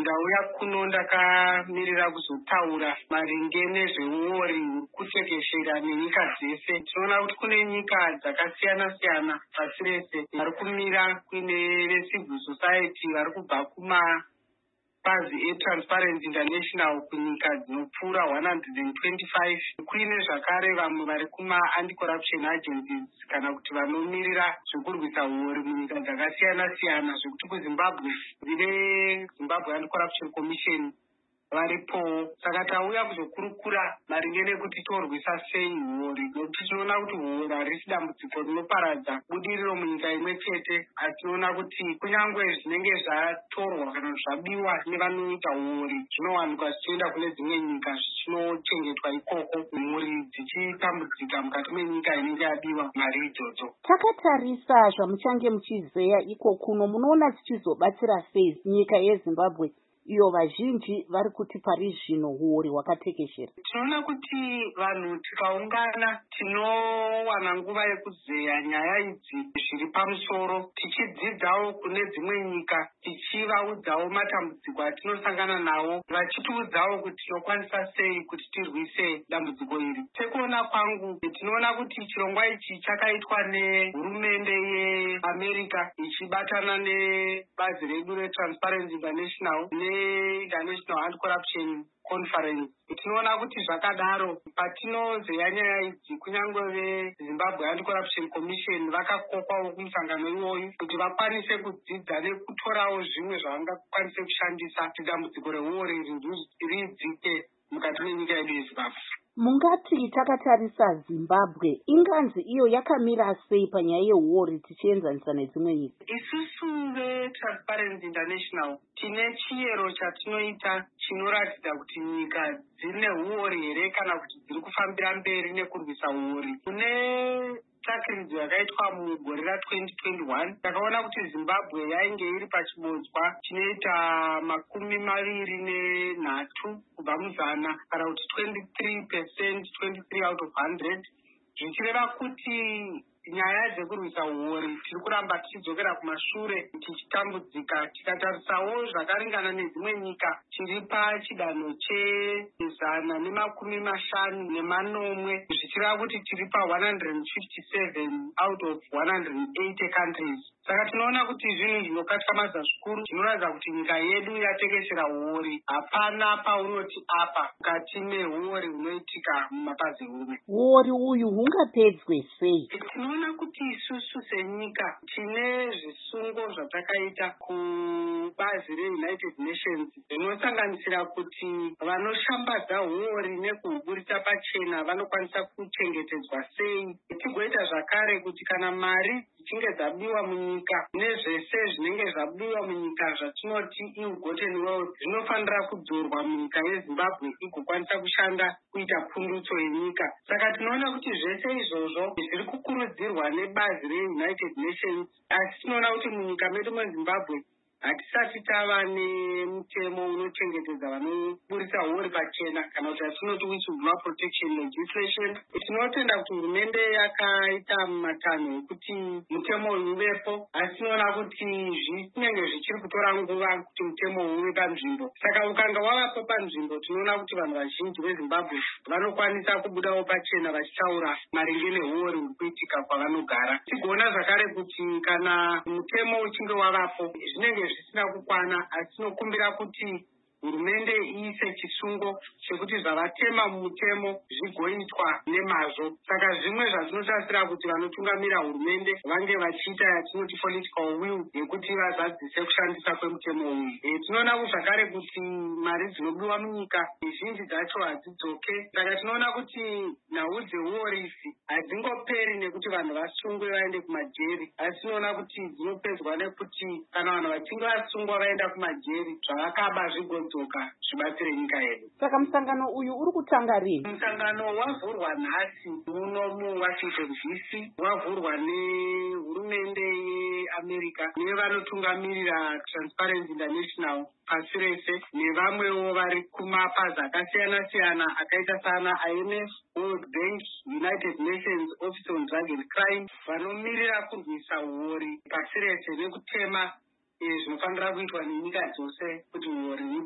ndauya kuno ndakamirira kuzotaura maringe nezveuori huri kutekeshera nenyika dzese. Tinoona kuti kune nyika dzakasiyana-siyana pasi rese vari kumira kuine vecivil society vari kubva kumapazi eTransparency International kunyika dzinopfuura 125. Kuine zvakare vamwe vari kuma-anti-corruption agencies kana kuti vanomirira zvekurwisa uori munyika dzakasiyana-siyana, zvekuti kuZimbabwe ndine Zimbabwe Anti-Corruption Commission varipo. Saka tauya kuzokurukura maringe nekuti torwisa sei uori, nokuti tinoona kuti uori harisi dambudziko rinoparadza budiriro munyika imwe chete, asi tinoona kuti kunyange zvinenge zvatorwa kana zvabiwa nevanoita uori zvinowanikwa zvichienda kune dzimwe nyika zvichinochengetwa ikoko, mhuri dzichitambudzika mukati menyika inenge yabiwa mari idzodzo. Takatarisa zvamuchange muchizeya iko kuno, munoona dzichizobatsira sei nyika yeZimbabwe iyo vazhinji vari kuti pari zvino uori hwakatekeshera? Tinoona kuti vanhu tikaungana tinowana nguva yekuzeya nyaya idzi zviri pamusoro, tichidzidzawo kune dzimwe nyika, tichivaudzawo matambudziko atinosangana nawo, vachitiudzawo kuti tinokwanisa sei kuti tirwise dambudziko iri. Sekuona kwangu tinoona kuti chirongwa ichi chakaitwa nehurumende yeAmerica ichibatana nebazi redu reTransparency International neInternational Anti-Corruption Conference. Tinoona kuti zvakadaro patinozeya nyaya idzi, kunyange veZimbabwe Anti-Corruption Commission vakakokwawo kumusangano iwoyu kuti vakwanise kudzidza nekutorawo zvimwe zvavangakwanise kushandisa kuti dambudziko reuori ridzike mukati menyika yedu yeZimbabwe. Mungati takatarisa Zimbabwe, inganzi iyo yakamira sei panyaya yeuori tichienzanisa nedzimwe nyika? Isusu veTransparency International tine chiyero chatinoita chinoratidza kuti nyika dzine uori here kana kuti dziri kufambira mberi nekurwisa uori. Kune tsvakiridzo yakaitwa mugore ra2021 takaona kuti Zimbabwe yainge iri pachibodzwa chinoita 23 kubva muzana, kana kuti 23%, 23 out of 100, zvichireva kuti nyaya dzekurwisa uori tiri kuramba tichidzokera kumashure tichitambudzika. Tikatarisawo zvakaringana nedzimwe nyika tiri pachidanho che150 zvichireva kuti tiri pa157 out of 180 countries. Saka tinoona kuti zvinhu zvinokatyamadza zvikuru, zvinoratidza kuti nyika yedu yatekeshera uori. Hapana paunoti apa mukati meuori hunoitika mumapazi hume. Uori uyu hungapedzwe sei? Tinoona kuti isusu senyika tine zvisungo zvatakaita kubazi reUnited Nations zvinosanganisira kuti vanoshambadza uori nekuhuburitsa pachena vanokwanisa kuchengetedzwa sei. Tigoita zvakare kuti kana mari dzichinge dzabiwa munyika nezvese zvinenge zvabiwa munyika zvatinoti ill-gotten wealth zvinofanira kudzorwa munyika yeZimbabwe igokwanisa kushanda kuita pundutso yenyika. Saka tinoona kuti zvese izvozvo zviri kukurudzirwa nebazi reUnited Nations, asi tinoona kuti munyika medu meZimbabwe hatisati tava nemutemo unochengetedza vanoburitsa uori pachena kana kuti hatinoti whistleblower protection legislation. Tinotenda kuti hurumende yakaita matanho ekuti mutemo uyu uvepo, asi tinoona kuti zvinenge zvichiri kutora nguva kuti mutemo uve panzvimbo. Saka ukanga wavapo panzvimbo, tinoona kuti vanhu vazhinji veZimbabwe vanokwanisa kubudawo pachena vachitaura maringe neuori huri kuitika kwavanogara. Tigoona zvakare kuti kana mutemo uchinge wavapo zvinenge zvisina kukwana, asi tinokumbira kuti hurumende iise chisungo chekuti zvavatema mumutemo zvigoitwa nemazvo. Saka zvimwe zvazvinotasira kuti vanotungamira hurumende vange vachiita yatinoti political will yekuti vazadzise kushandisa kwemutemo uyu. Tinoona zvakare kuti mari dzinobiwa munyika zhinji dzacho hadzidzoke. Saka tinoona kuti nhau dzeuori idzi hadzingoperi nekuti vanhu vasungwe vaende kumajeri, asi tinoona kuti dzinopedzwa nekuti kana vanhu vachinge vasungwa vaenda kumajeri zvavakaba zvigodzoka zvibatsire nyika yedu. Saka musangano uyu uri kutanga rini? Musangano wavhurwa nhasi muno muWashington DC, wavhurwa nehurumende yeAmerica nevanotungamirira Transparency International pasi rese nevamwewo vari kumapazi akasiyana-siyana akaita sana IMF, World Bank, United Nations Office on Drug and Crime, vanomirira kurwisa uori pasi rese nekutema zvinofanira kuitwa nenyika dzose kuti uori